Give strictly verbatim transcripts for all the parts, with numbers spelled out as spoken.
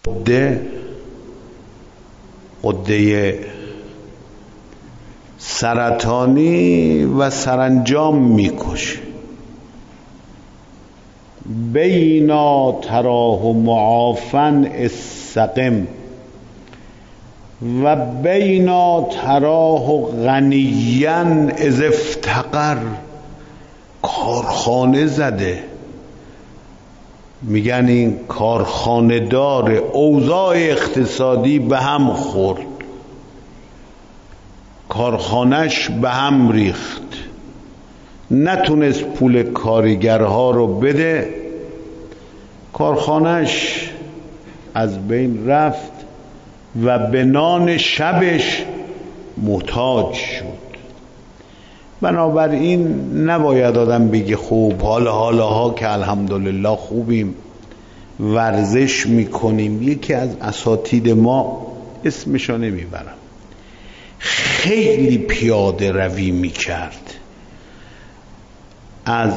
قده قده سرطانی و سرانجام میکشه. بینا تراه معافن استقم و بینا تراه غنیان از افتقر. کارخانه زده، میگن این کارخانه دار، اوضاع اقتصادی به هم خورد، کارخانش به هم ریخت، نتونست پول کارگرها رو بده، کارخانش از بین رفت و به نان شبش محتاج شد. بنابراین نباید آدم بگه خوب حال حالاها که الحمدلله خوبیم ورزش میکنیم. یکی از اساتید ما، اسمشو نمیبرم، خیلی پیاده روی میکرد، از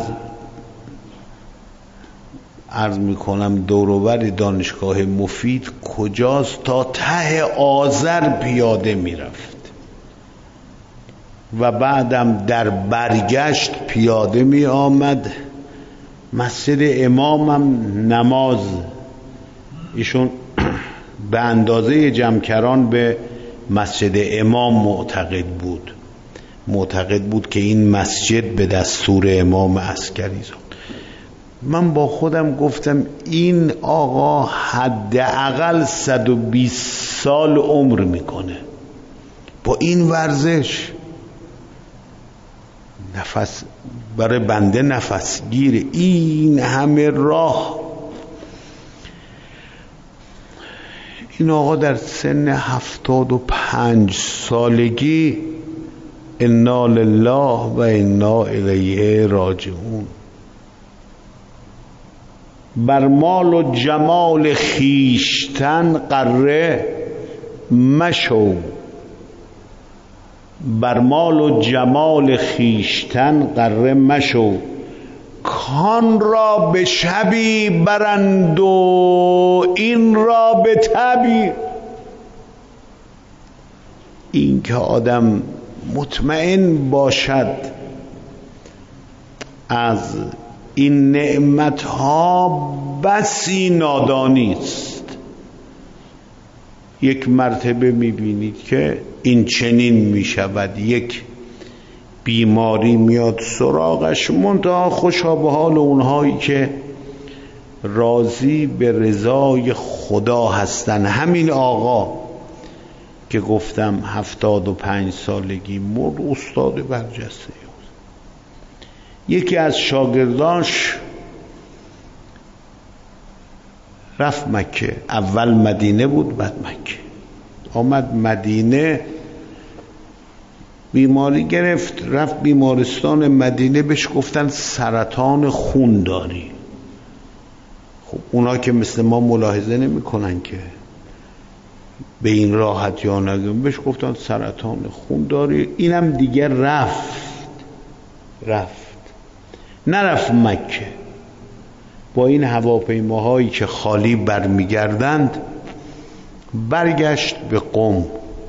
عرض میکنم دوروبر دانشگاه مفید کجاست تا ته آذر پیاده میرفت و بعدم در برگشت پیاده می آمد. مسجد امامم نماز ایشون به اندازه جمکران به مسجد امام معتقد بود معتقد بود که این مسجد به دستور امام عسکری زد. من با خودم گفتم این آقا حداقل صد و بیست سال عمر میکنه با این ورزش. نفس برای بنده نفس گیره این همه راه. این آقا در سن هفتاد و پنج سالگی انا لله و انا الیه راجعون. بر مال و جمال خیشتن غره مشو، بر مال و جمال خیشتن غره مشو، کان را به شبی برند و این را به تبی. این که آدم مطمئن باشد از این نعمتها بسی نادانی است. یک مرتبه میبینید که این چنین میشود، یک بیماری میاد سراغش، منتها خوشا به حال اونهایی که راضی به رضای خدا هستن. همین آقا که گفتم هفتاد و پنج سالگی مرد، استاد برجسته. یکی از شاگردانش رفت مکه، اول مدینه بود بعد مکه. آمد مدینه بیماری گرفت، رفت بیمارستان مدینه، بهش گفتن سرطان خون داری. خب اونا که مثل ما ملاحظه نمی کنن که به این راحت یا نگم، بهش گفتن سرطان خون داری. اینم دیگه رفت رفت نرفت مکه. با این هواپیماهایی که خالی برمیگردند برگشت به قم.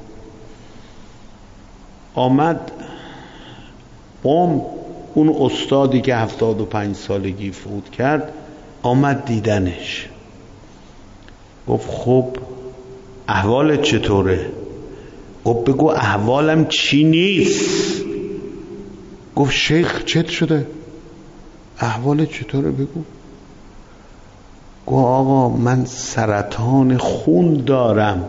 آمد قم، اون استادی که هفتاد و پنج سالگی فوت کرد آمد دیدنش، گفت خب احوالت چطوره؟ گفت بگو احوالم چی نیست. گفت شیخ چت شده؟ احوالت چطوره بگو. گفت آقا من سرطان خون دارم.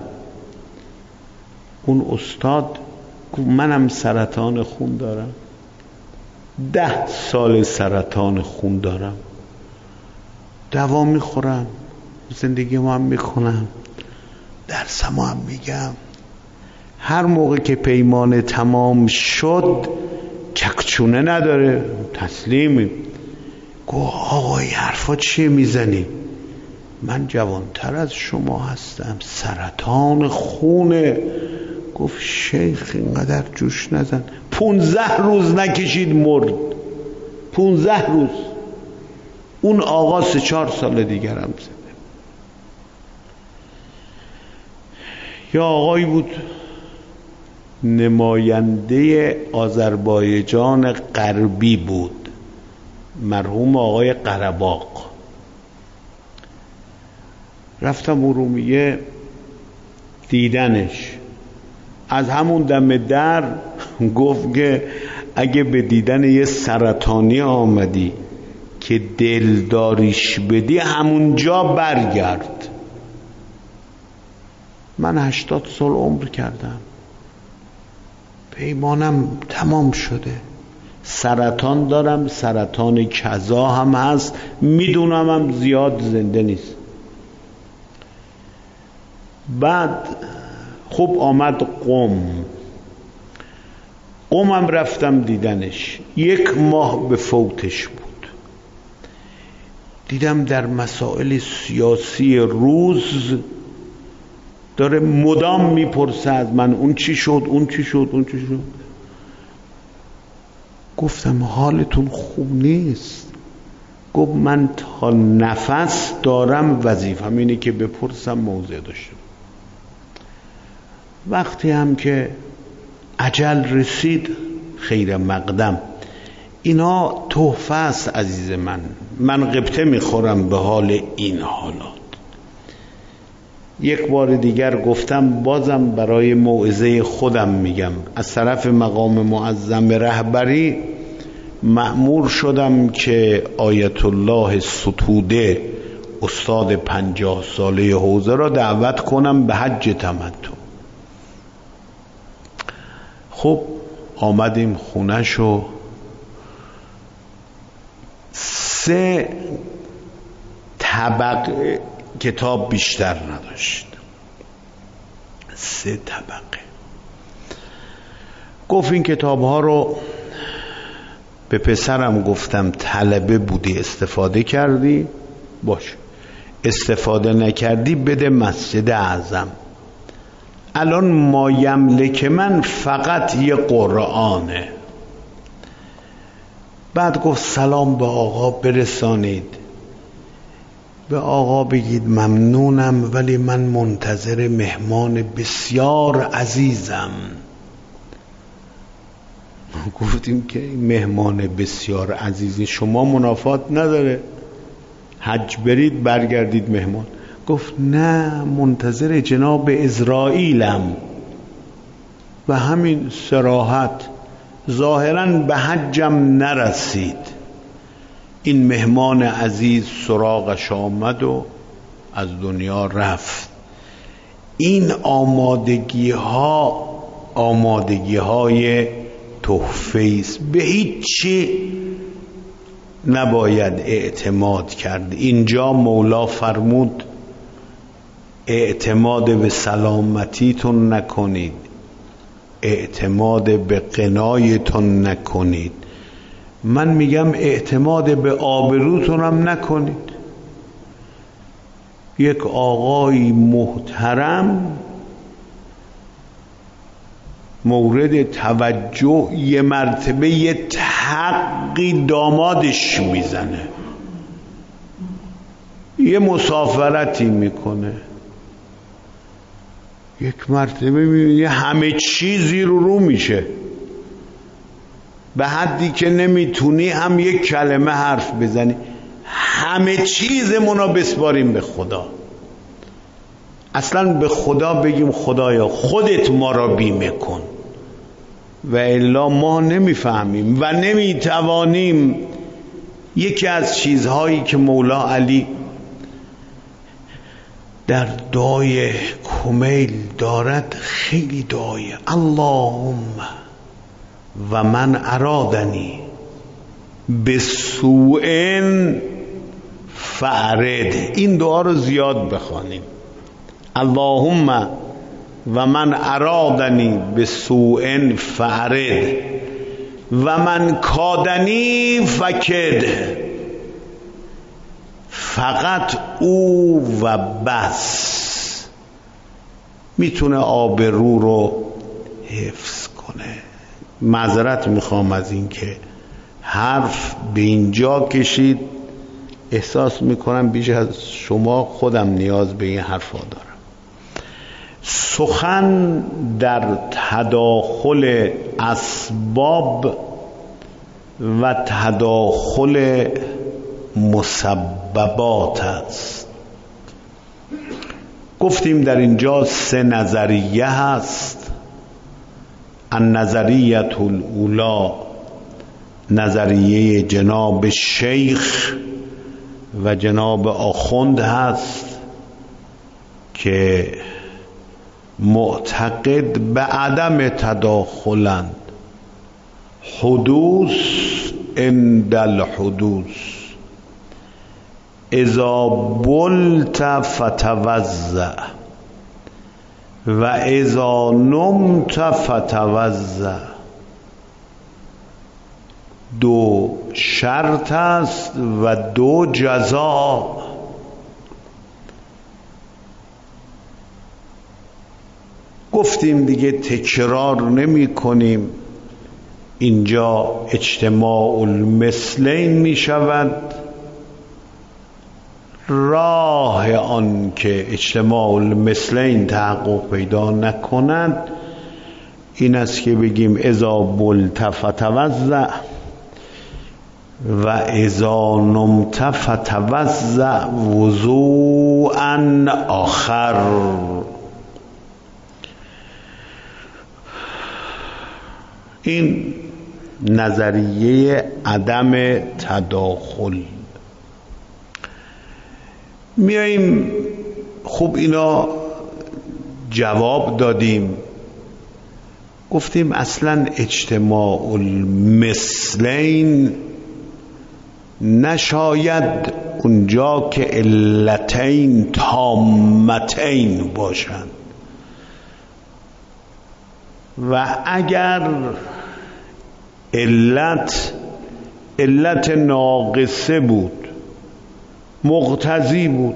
اون استاد گفت منم سرطان خون دارم، ده سال سرطان خون دارم، دوا میخورم، زندگی ما هم میکنم، درسم هم میگم. هر موقع که پیمان تمام شد چکچونه نداره، تسلیمی. گفت آقا این حرفا چیه میزنی؟ من جوانتر از شما هستم، سرطان خونه. گفت شیخ اینقدر جوش نزن. پونزده روز نکشید مرد، پونزده روز. اون آقا سه چهار سال دیگر هم زنده. یا آقایی بود نماینده آذربایجان غربی بود، مرحوم آقای قره‌باغ. رفتم ارومیه دیدنش. از همون دم در گفت که اگه به دیدن یه سرطانی آمدی که دلداریش بدی همونجا برگرد. من هشتاد سال عمر کردم، پیمانم تمام شده، سرطان دارم، سرطان کذا هم هست، میدونم هم زیاد زنده نیست. بعد خب آمد قم، قمم رفتم دیدنش. یک ماه به فوتش بود. دیدم در مسائل سیاسی روز داره مدام میپرسه از من اون چی شد اون چی شد اون چی شد. گفتم حالتون خوب نیست؟ گفت من تا نفس دارم وظیفه‌م اینه که بپرسم موضع داشته. وقتی هم که اجل رسید خیر مقدم. اینا تحفه است عزیز من، من غبطه میخورم به حال این حالات. یک بار دیگر گفتم، بازم برای موعظه خودم میگم، از طرف مقام معظم رهبری مأمور شدم که آیت الله ستوده استاد پنجاه ساله حوزه را دعوت کنم به حج تمتع. خب آمدیم خونه‌شو، سه طبق کتاب بیشتر نداشت، سه طبقه. گفت این کتاب ها رو به پسرم گفتم طلبه بودی استفاده کردی باش، استفاده نکردی بده مسجد اعظم. الان ما یملک من فقط یه قرآنه. بعد گفت سلام به آقا برسانید، به آقا بگید ممنونم ولی من منتظر مهمان بسیار عزیزم. گفتیم که مهمان بسیار عزیزی شما منافات نداره، حج برید برگردید مهمان. گفت نه منتظر جناب اسرائیلم. و همین صراحت ظاهراً به حجم نرسید، این مهمان عزیز سراغش آمد و از دنیا رفت. این آمادگی ها آمادگی های تحفه است، به هیچی نباید اعتماد کرد. اینجا مولا فرمود اعتماد به سلامتیتون نکنید، اعتماد به قنایتون نکنید. من میگم اعتماد به آبروتون هم نکنید. یک آقای محترم مورد توجه یه مرتبه یه حقی دامادش میزنه، یه مسافرتی میکنه، یک مرتبه میبینی همه چیزی رو رو میشه، به حدی که نمیتونی هم یک کلمه حرف بزنی. همه چیزمونو بسپاریم به خدا. اصلا به خدا بگیم خدایا خودت ما را بیمه کن، و الا ما نمیفهمیم و نمیتوانیم. یکی از چیزهایی که مولا علی در دعای کمیل دارد خیلی دعای اللهم و من ارادنی بسوء فأرد. این دعا رو زیاد بخوانیم. اللهم و من ارادنی بسوء فأرد و من کادنی فکد. فقط او و بس میتونه آبرو رو حفظ کنه. معذرت میخوام از این که حرف به اینجا کشید، احساس میکنم بیش از شما خودم نیاز به این حرفا دارم. سخن در تداخل اسباب و تداخل مسببات است. گفتیم در اینجا سه نظریه هست. النظریه الاولی نظریه جناب شیخ و جناب آخوند هست که معتقد به عدم تداخلند، حدوث عند الحدوث، اذا بلت فتوضأ و اذا نمت فتوضأ. دو شرط است و دو جزا. گفتیم دیگه تکرار نمی کنیم. اینجا اجتماع المثلین می شود. راه آن که اجتماع المثلین تحقق پیدا نکند این است که بگیم اذا بلت فتوضأ و اذا نمت فتوضأ وضوءا آخر. این نظریه عدم تداخل. میاییم خوب اینا جواب دادیم، گفتیم اصلا اجتماع المثلین نشاید اونجا که علتین تامتین باشند و اگر علت علت ناقصه بود، مقتضی بود،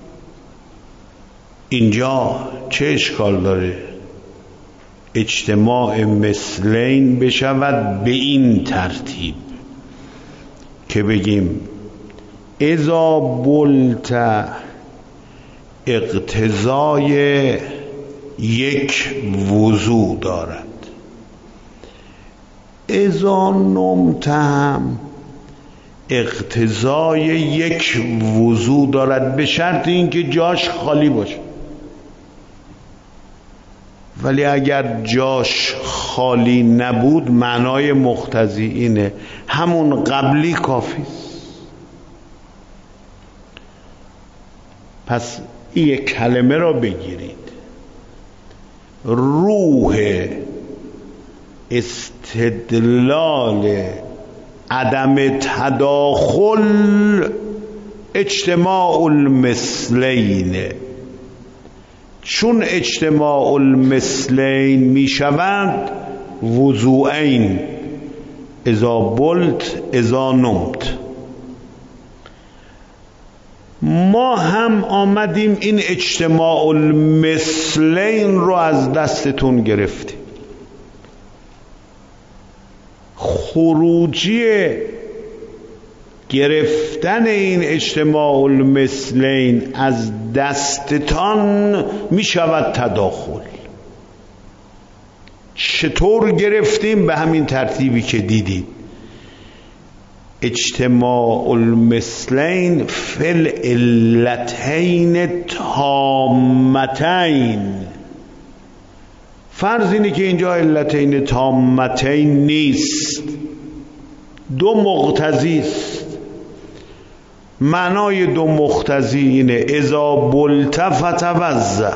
اینجا چه اشکال داره اجتماع مثلین بشود به این ترتیب که بگیم اذا بلت اقتضای یک وضو دارد، اذا نمت هم اقتضای یک وضو دارد به شرط اینکه جاش خالی باشه. ولی اگر جاش خالی نبود معنای مقتضی اینه همون قبلی کافی است. پس این یک کلمه را بگیرید، روح استدلال عدم تداخل اجتماع المثلین. چون اجتماع المثلین می شوند وضوعین، اذا بلت اذا نمت. ما هم آمدیم این اجتماع المثلین رو از دستتون گرفتیم. خروجی گرفتن این اجتماع المثلین از دستتان می شود تداخل. چطور گرفتیم؟ به همین ترتیبی که دیدید. اجتماع المثلین فی العلتین تامتین. فرض اینه که اینجا علتین تامتین نیست، دو مقتضی است. معنای دو مقتضی اینه اذا بلت فتوضأ،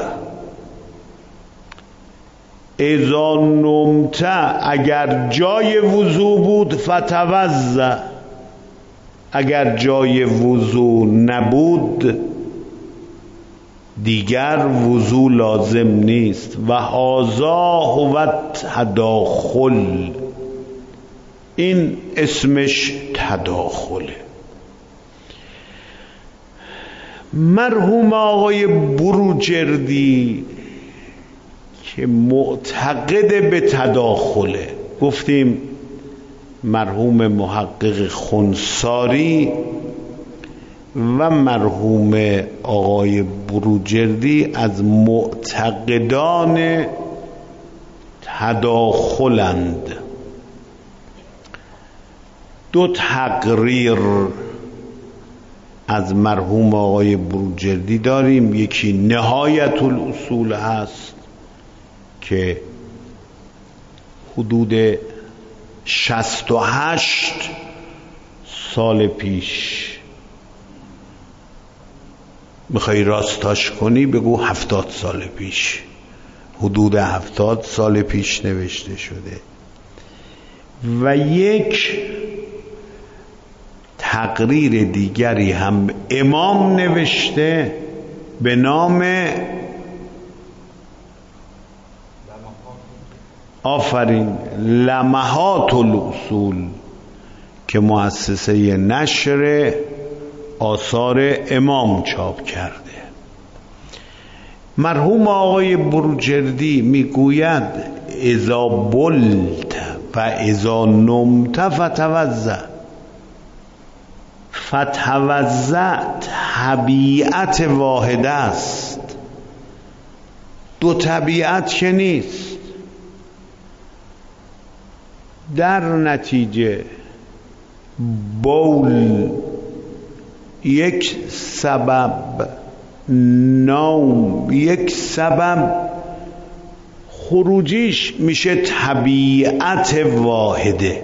اذا نمت اگر جای وضو بود فتوضأ، اگر جای وضو نبود دیگر وضو لازم نیست. و هذا هو تداخل، این اسمش تداخله. مرحوم آقای بروجردی که معتقد به تداخله، گفتیم مرحوم محقق خنساری و مرحوم آقای بروجردی از معتقدان تداخلند. دو تقریر از مرحوم آقای بروجردی داریم. یکی نهایت الاصول هست که حدود شصت و هشت سال پیش، میخوای راستاش کنی بگو هفتاد سال پیش، حدود هفتاد سال پیش نوشته شده. و یک تقریر دیگری هم امام نوشته به نام آفرین لمحات الاصول که مؤسسه نشر آثار امام چاپ کرده. مرحوم آقای بروجردی میگوید اذا بلت و اذا نمت فتوضأ. فتوضأ طبیعت واحد است، دو طبیعت که نیست. در نتیجه بول یک سبب، نوم یک سبب، خروجیش میشه طبیعت واحده.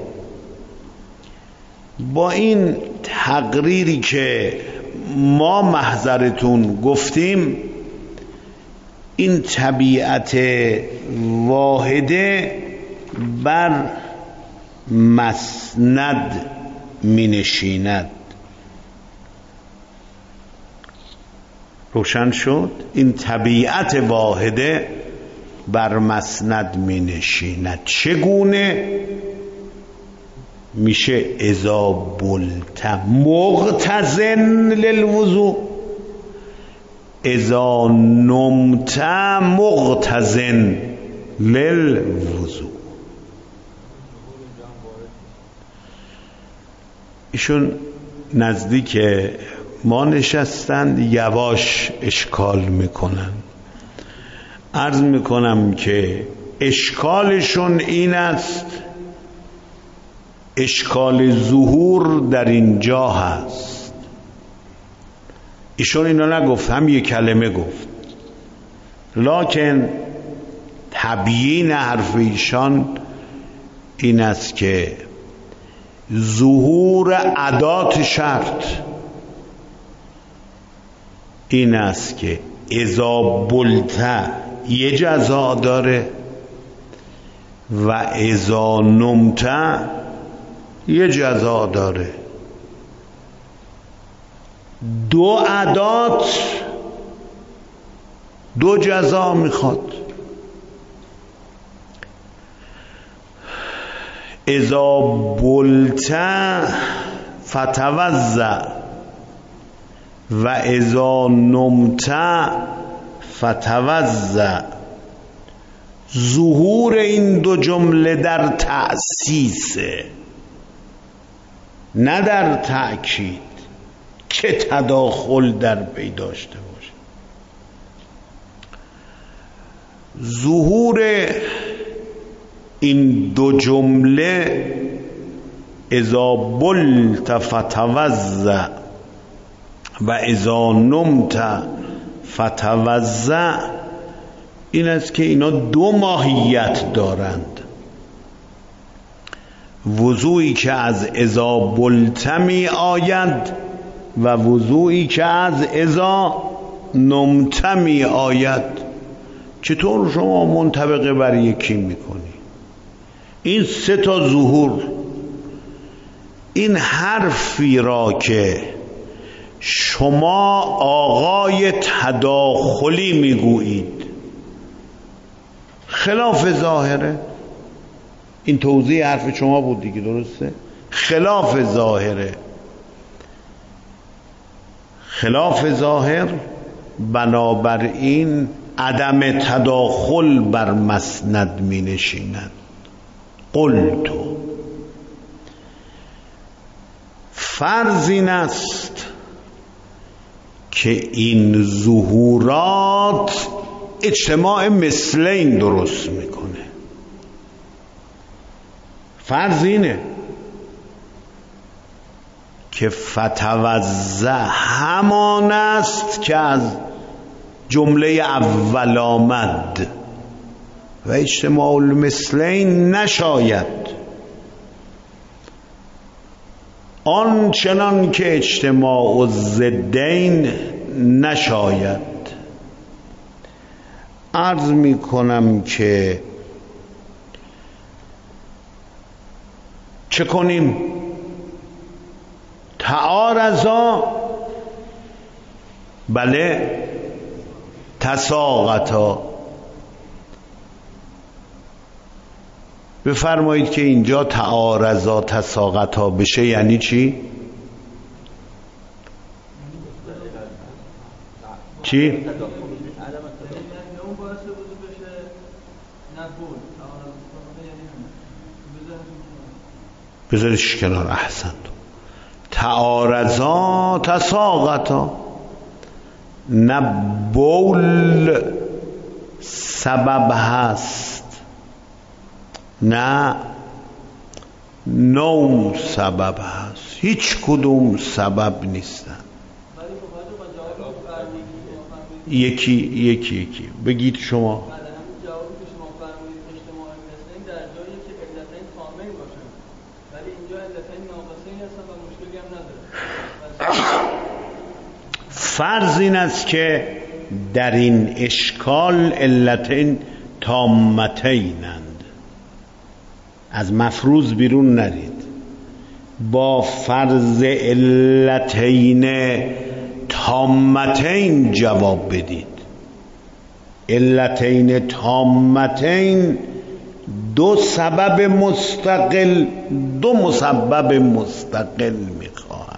با این تقریری که ما محضرتون گفتیم، این طبیعت واحده بر مسند می نشیند. روشن شد؟ این طبیعت واحده بر مسند می نشیند. چگونه؟ میشه اذا بلت مغتزن للوضوء، اذا نمت مغتزن للوضوء. ایشون نزدیک ما نشستند، یواش اشکال میکنن. عرض میکنم که اشکالشون این است، اشکال ظهور در اینجا هست. ایشون اینا نگفت، هم یک کلمه گفت، لکن تبیین حرف ایشان این است که ظهور ادات شرط این است که اذا بلت یه جزا داره و اذا نمت یه جزا داره. دو ادات دو جزا میخواد. اذا بلت فتوضأ و اذا نمت فتوضأ. ظهور این دو جمله در تأسیسه، نه در تأکید که تداخل در پی داشته باشه. ظهور این دو جمله اذا بلت فتوضأ و اذا نمت فتوضأ این است که اینا دو ماهیت دارند. وضوعی که از اذا بلت می آید و وضوعی که از اذا نمت می آید. چطور شما منطبقه بر یکی میکنی؟ این سه تا ظهور، این حرفی را که شما آقای تداخلی میگویید خلاف ظاهره. این توضیح حرف شما بود دیگه، درسته؟ خلاف ظاهره. خلاف ظاهر، بنابراین عدم تداخل بر مسند می نشیند. قلتو، فرض این است که این ظهورات اجتماع مثلین درست میکنه. فرض اینه که فتوزع همان است که از جمله اول آمد و اجتماع المثلین نشاید، آنچنان که اجتماع الضدین نشاید. عرض می کنم که چه کنیم؟ تعارضا، بله، تساقطا. بفرمایید که اینجا تعارضا تساقطا بشه یعنی چی؟ چی؟ بذارش کنار. احسنت. تعارضا تساقطا، نه بول سبب هست نه نوم سبب هست، هیچ کدوم سبب نیستن. یکی یکی یکی بگید شما. فرض این است که در این اشکال علتین تامتینند. از مفروض بیرون نرید، با فرض علتین تامتین جواب بدید. علتین تامتین دو سبب مستقل، دو مسبب مستقل میخواهد.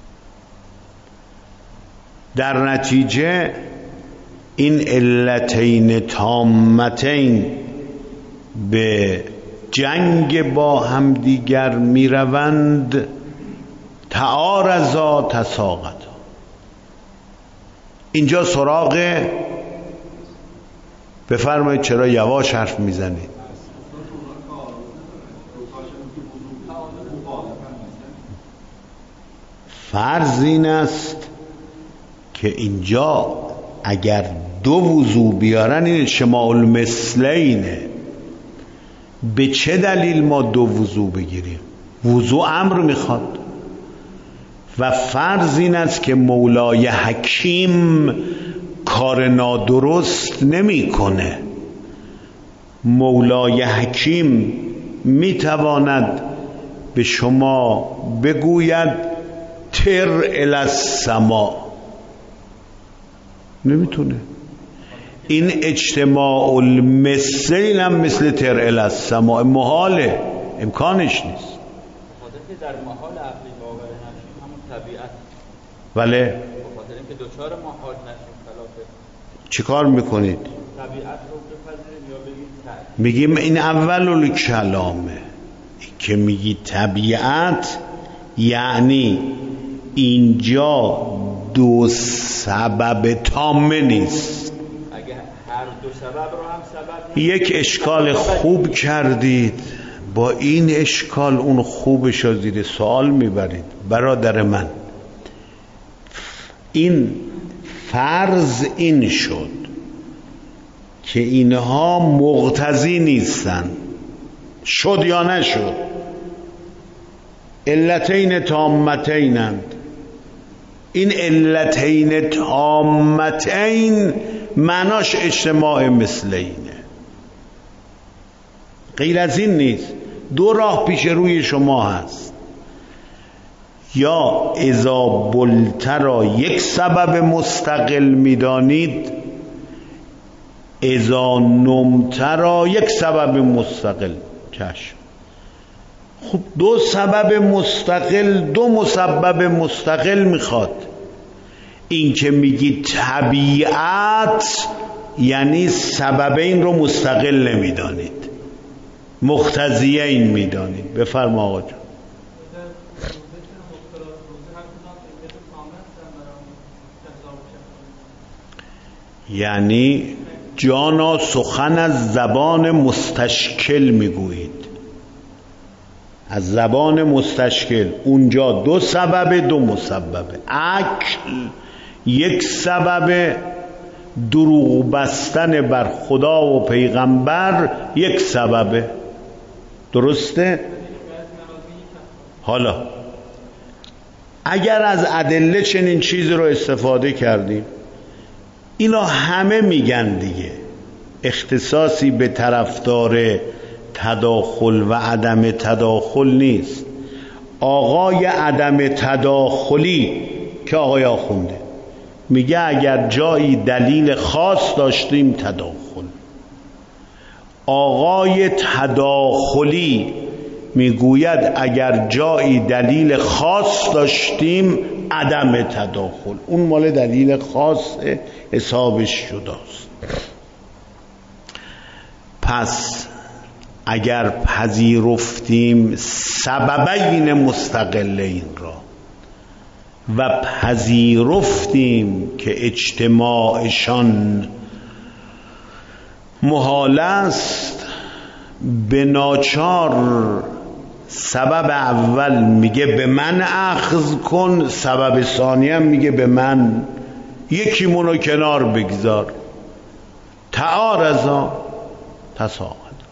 در نتیجه این علتین تامتین به جنگ با همدیگر میروند. تعارضا تساقطا. اینجا سراغ، بفرمایید چرا یواش حرف میزنید؟ فرض این است که اینجا اگر دو وضوع بیارن این اجتماع المثلینه. به چه دلیل ما دو وضوع بگیریم؟ وضوع امر میخواد و فرض این است که مولای حکیم کار نادرست نمیکنه. مولای حکیم میتواند به شما بگوید تر الی السما، نمیتونه. این اجتماع المثلین هم مثل تر الی السما محاله، امکانش نیست. در محال عقلی باور نشیم همون طبیعت. بله. بخاطر اینکه دوچار محال نشیم خلافه. چی کار میکنید؟ طبیعت رو بپذیریم یا بگیم طبیعت؟ میگیم این اول کلامه که میگی طبیعت، یعنی اینجا دو سبب تامه نیست. اگه هر دو سبب رو هم سبب یک اشکال خوب کردید، با این اشکال اون خوبش رو زیر سوال میبرید. برادر من، این فرض این شد که اینها مقتضی نیستن. شد یا نشد؟ علتین تامتینند. این علتین تامتین معناش اجتماع مثلینه، غیر از این نیست. دو راه پیش روی شما هست، یا اذا بلت را یک سبب مستقل میدانید، اذا نمت را یک سبب مستقل. چشم. خب دو سبب مستقل، دو مسبب مستقل میخواد. این که میگی طبیعت یعنی سببین رو مستقل نمیدانید، مقتضیین میدانید. بفرما آقا جان. یعنی جانا سخن از زبان مستشکل میگویید، از زبان مستشکل. اونجا دو سبب دو مسببه. عقل یک سبب، دروغ بستن بر خدا و پیغمبر یک سببه. درسته؟ حالا اگر از ادله چنین چیزی رو استفاده کردیم، اینا همه میگن دیگه، اختصاصی به طرفدار تداخل و عدم تداخل نیست. آقای عدم تداخلی که آقای آخونده میگه اگر جایی دلیل خاص داشتیم تداخل، آقای تداخلی میگوید اگر جایی دلیل خاص داشتیم عدم تداخل. اون مال دلیل خاص، حسابش جداست. پس اگر پذیرفتیم سببین مستقلین را و پذیرفتیم که اجتماعشان محال است، به ناچار سبب اول میگه به من اخذ کن، سبب ثانی هم میگه به من یکی منو کنار بگذار. تعارضا تساقط.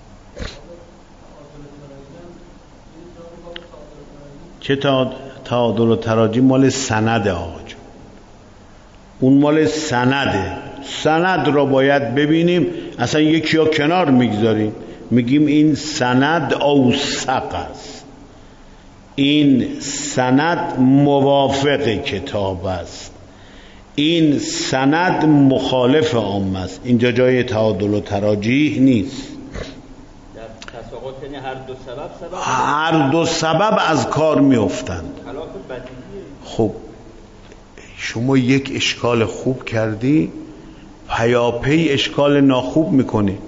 چه تعادل و تراجی مال سند آقا جون، اون مال سنده. سند را باید ببینیم، اصلا یکی ها کنار میگذاریم، میگیم این سند اوثق است، این سند موافق کتاب است، این سند مخالف عام است. اینجا جای تعادل و تراجیح نیست. تساقط یعنی هر دو سبب سبب هر دو سبب از کار میافتند. خلاف بدیهیه. خب شما یک اشکال خوب کردی، پیاپی اشکال ناخوب میکنی.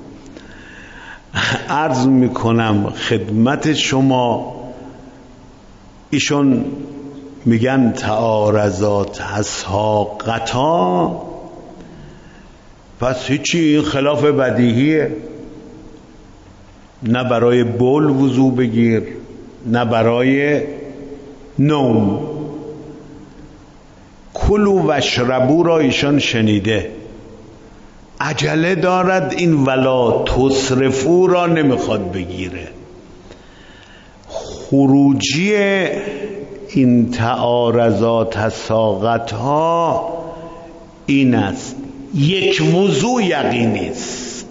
عرض میکنم خدمت شما، ایشون میگن تعارضات تساقطا، پس هیچی، این خلاف بدیهیه. نه برای بول وضو بگیر، نه برای نوم. کلوا واشربوا را ایشان شنیده، عجله دارد این ولا تسرفوا را نمیخواد بگیره. خروجی این تعارضات تساقط ها این است: یک وضو یقینی است.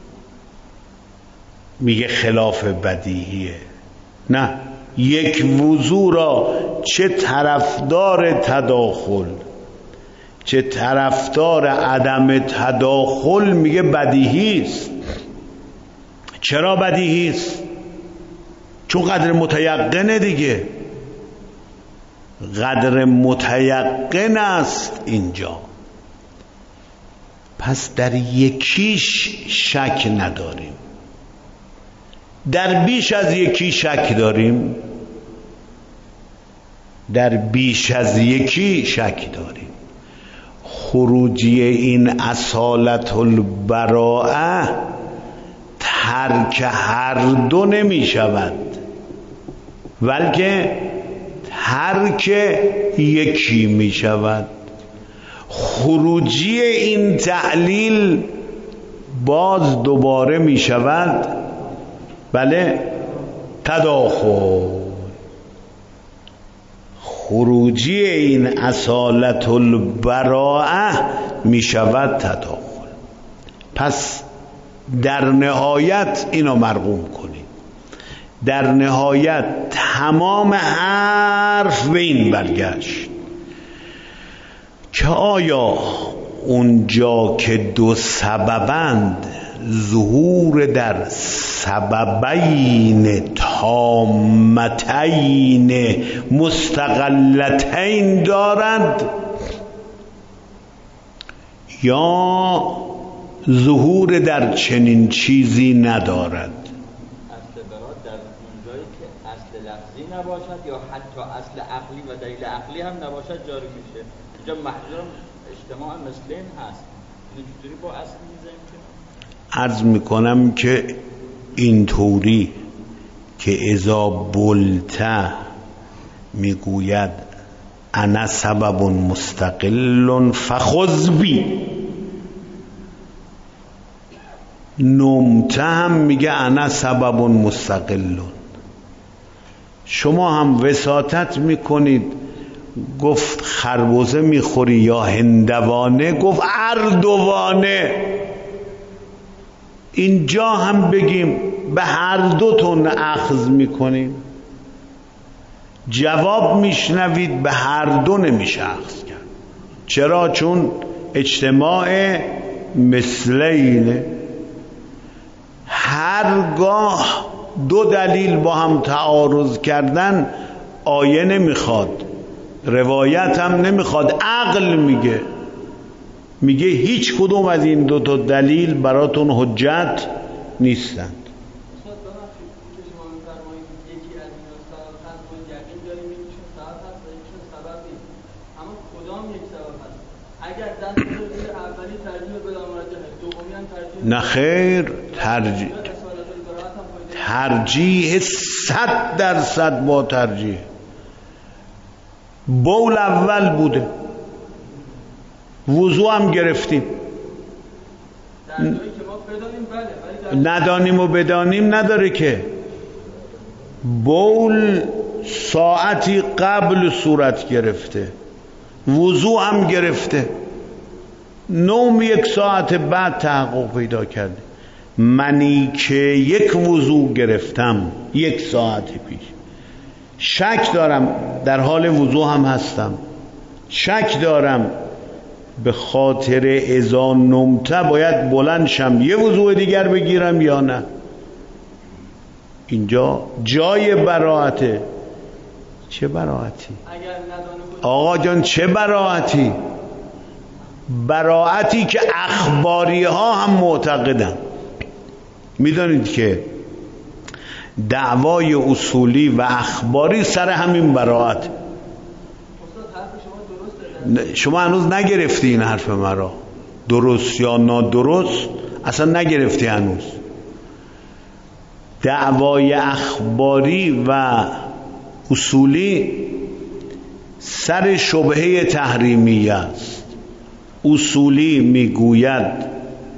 میگه خلاف بدیهیه. نه، یک وضو را چه طرفدار تداخل چه طرفدار عدم تداخل میگه بدیهی است. چرا بدیهی است؟ چون قدر متیقنه دیگه، قدر متیقن است اینجا. پس در یکیش شک نداریم، در بیش از یکی شک داریم، در بیش از یکی شک داریم. خروجی این اصالت البراءه ترک هر دو نمی شود، بلکه ترک یکی می شود. خروجی این تعلیل باز دوباره می شود بله تداخل. خروجی این اصالت البراءه می شود تداخل. پس در نهایت اینو مرقوم کنید، در نهایت تمام حرف به این برگشت که آیا اونجا که دو سببند ظهور در سببین تامتین مستقلتین دارد یا ظهور در چنین چیزی ندارد؟ اصل برات در اونجایی که اصل لفظی نباشد یا حتی اصل عقلی و دلیل عقلی هم نباشد جاری میشه. اینجا محضور اجتماع مثلین هست. چطوری با اصل میزنیم که عرض میکنم که اینطوری که اذا بلته میگوید انا سبب مستقل فخذ بی، نمته هم میگه انا سبب مستقل. شما هم وساطت میکنید، گفت خربوزه میخوری یا هندوانه، گفت اردوانه. اینجا هم بگیم به هر دوتون اخذ میکنیم، جواب میشنوید به هر دو نمیشه اخذ کرد. چرا؟ چون اجتماع مثلینه. هرگاه دو دلیل با هم تعارض کردن آیه نمیخواد، روایت هم نمیخواد، عقل میگه میگه هیچ کدوم از این دو تا دلیل براتون حجت نیستند. نه خیر، ترجیح ترجیح صد درصد با ترجیح. بول اول بوده، وضو هم گرفتیم، ندانیم و بدانیم نداره که. بول ساعتی قبل صورت گرفته، وضو هم گرفته، نوم یک ساعت بعد تحقق پیدا کرده. منی که یک وضو گرفتم یک ساعت پیش، شک دارم در حال وضو هم هستم، شک دارم به خاطر اذا نمته باید بلند شم یه وضو دیگر بگیرم یا نه. اینجا جای براعته. چه براعتی؟ آقا جان چه براعتی؟ براعتی که اخباری ها هم معتقدن. میدونید که دعوای اصولی و اخباری سر همین براعت. شما هنوز نگرفتی این حرف مرا، درست یا نادرست اصلا نگرفتی هنوز. دعوای اخباری و اصولی سر شبهه تحریمیه است. اصولی میگوید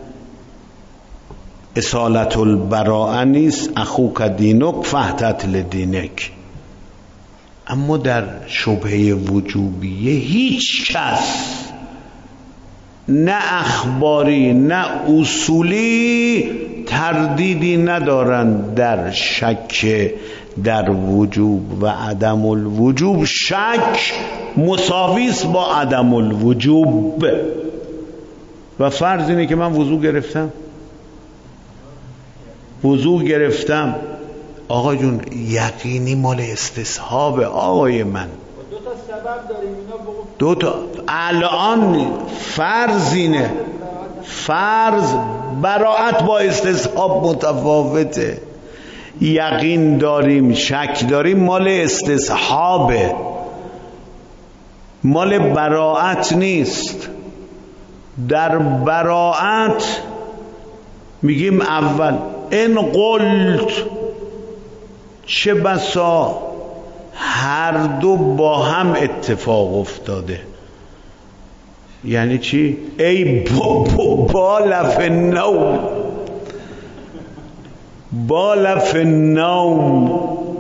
اصالت البراءه نیست، اخوک دینک فاحتت لدینک. اما در شبهه وجوبیه هیچ کس، نه اخباری نه اصولی، تردیدی ندارند در شک در وجوب و عدم الوجوب. شک مساویس با عدم الوجوب. و فرض اینه که من وضو گرفتم وضو گرفتم آقا جون، یقینی مال استصحاب آقای من. دو تا سبب داریم اینا بگو. دو تا الان فرض اینه، فرض براعت با استصحاب متفاوته. یقین داریم شک داریم مال استصحابه، مال براعت نیست. در براعت میگیم اول ان قلت، چه بسا هر دو با هم اتفاق افتاده. یعنی چی؟ ای بالف النوم، بالف النوم.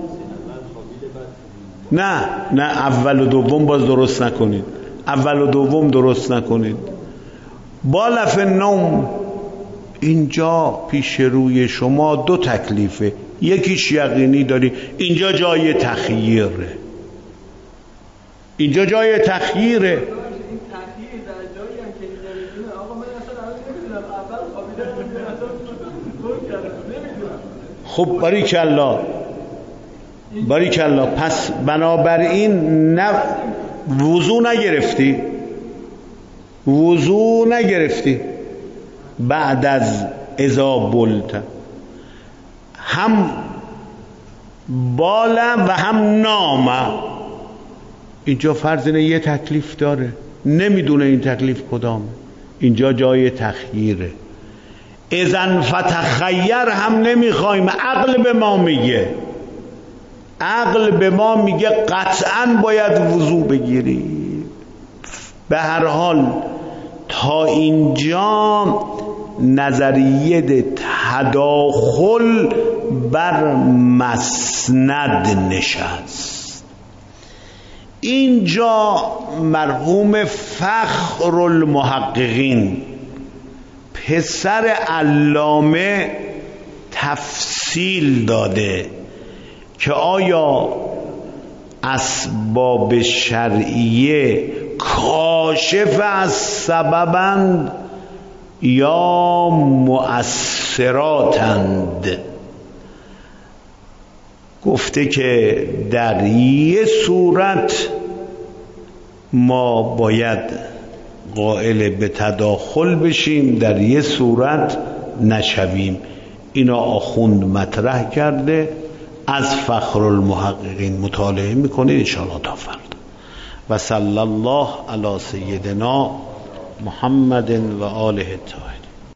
نه نه اول و دوم باز درست نکنید، اول و دوم درست نکنید. بالف النوم اینجا پیش روی شما دو تکلیفه، یکیش یقینی داری، اینجا جای تخییره، اینجا جای تخییره. خب باریکالله باریکالله. پس بنابراین نه وضو نگرفتی، وضو نگرفتی بعد از اذا بلت، هم بالم و هم نامم. اینجا فرض اینه یه تکلیف داره، نمیدونه این تکلیف کدامه. اینجا جای تخییره. اذن فتخیر هم نمیخوایم، عقل به ما میگه، عقل به ما میگه قطعا باید وضو بگیری. به هر حال تا اینجا نظریه تداخل بر مسند نشست. اینجا مرحوم فخر المحققین پسر علامه تفصیل داده که آیا اسباب شرعیه کاشف از سببند یا مؤثراتند. گفته که در یه صورت ما باید قائل به تداخل بشیم، در یه صورت نشویم. اینا آخوند مطرح کرده، از فخر المحققین مطالعه میکنید انشاءالله تا فردا. و صلی الله علی سیدنا محمد و آله الطاهرین.